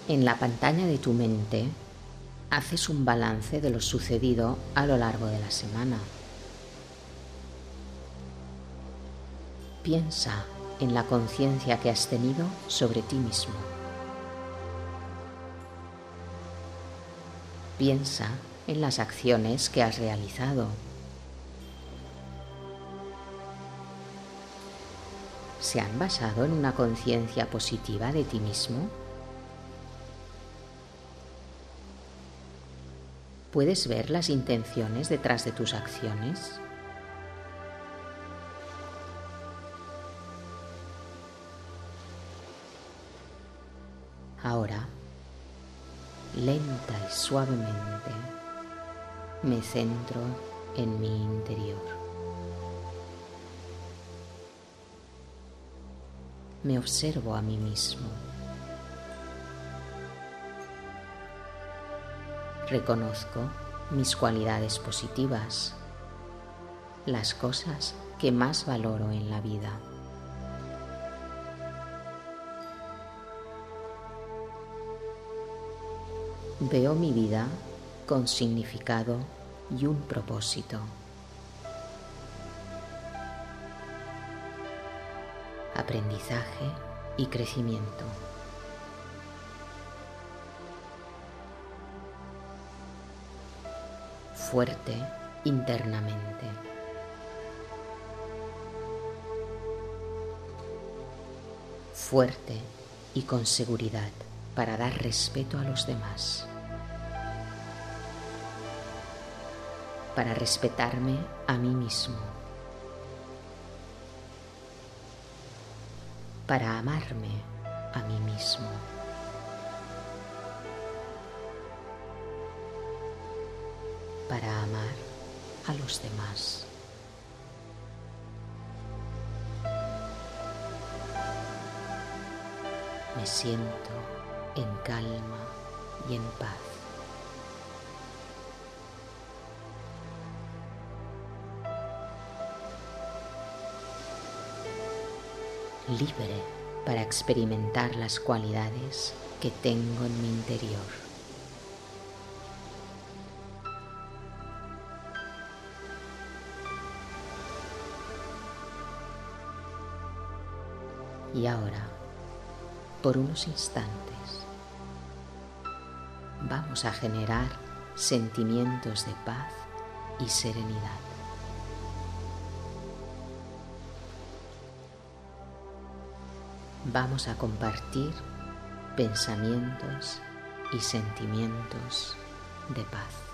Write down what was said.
En la pantalla de tu mente haces un balance de lo sucedido a lo largo de la semana. Piensa en la conciencia que has tenido sobre ti mismo. Piensa en las acciones que has realizado. ¿Se han basado en una conciencia positiva de ti mismo? ¿Puedes ver las intenciones detrás de tus acciones? Ahora, lenta y suavemente, me centro en mi interior. Me observo a mí mismo. Reconozco mis cualidades positivas, las cosas que más valoro en la vida. Veo mi vida con significado y un propósito. Aprendizaje y crecimiento. Fuerte internamente. Fuerte y con seguridad para dar respeto a los demás. Para respetarme a mí mismo. Para amarme a mí mismo. Para amar a los demás. Me siento en calma y en paz. Libre para experimentar las cualidades que tengo en mi interior. Y ahora, por unos instantes, vamos a generar sentimientos de paz y serenidad. Vamos a compartir pensamientos y sentimientos de paz.